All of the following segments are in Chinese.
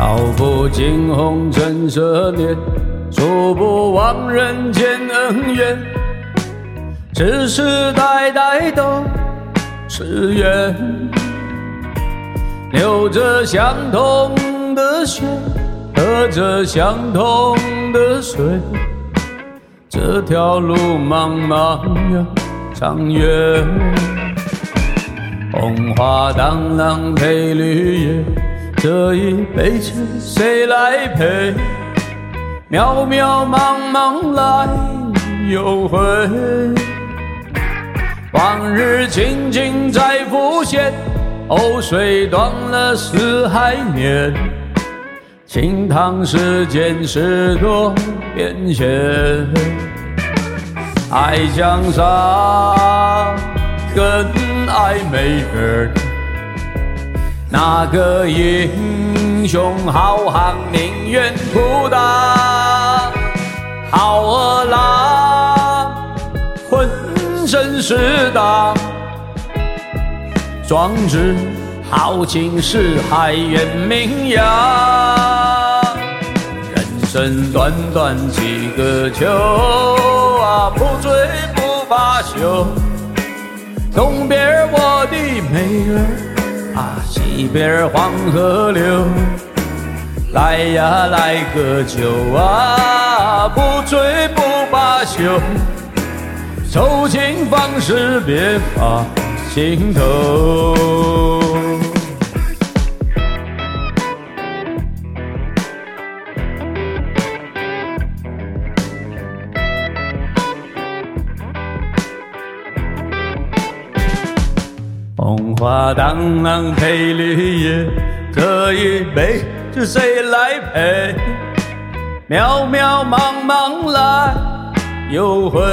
道不尽红尘奢恋，数不忘人间恩怨，世世代代都是缘，流着相同的血，喝着相同的水，这条路茫茫又长远，红花当啷配绿叶，这一杯酒谁来陪？渺渺茫茫来又回，往日情景再浮现，藕水断了丝还绵，清汤世间事多变迁，爱江山更爱美人，哪个英雄好汉宁愿孤单？好儿郎浑身是胆，壮志豪情是海远名扬。人生短短几个秋啊，不追不罢休。东边我的美人啊，西边黄河流。来呀来个酒啊，不醉不罢休。愁情往事别放心头。红花当啷配绿叶，这一杯是谁来陪？渺渺茫茫来又回，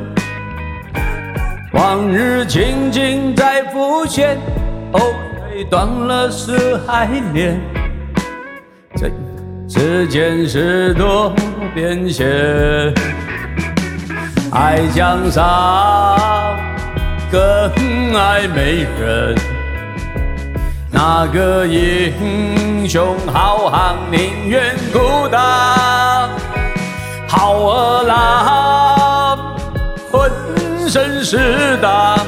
往日情景再浮现，藕水断了丝还连，这世间事多变迁，爱江山更爱美人，哪个英雄好汉宁愿孤单？好儿郎浑身是胆，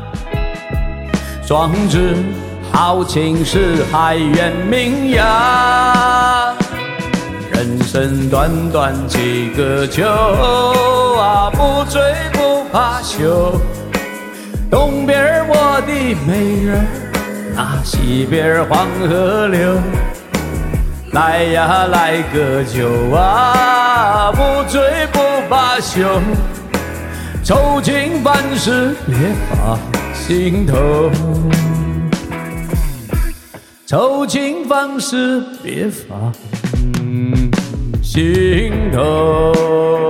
壮志豪情是海远名扬。人生短短几个秋啊，不醉不罢休。东边我的美人啊，西边黄河流。来呀来个酒啊，不醉不罢休。愁情万事别放心头，愁情万事别放心头。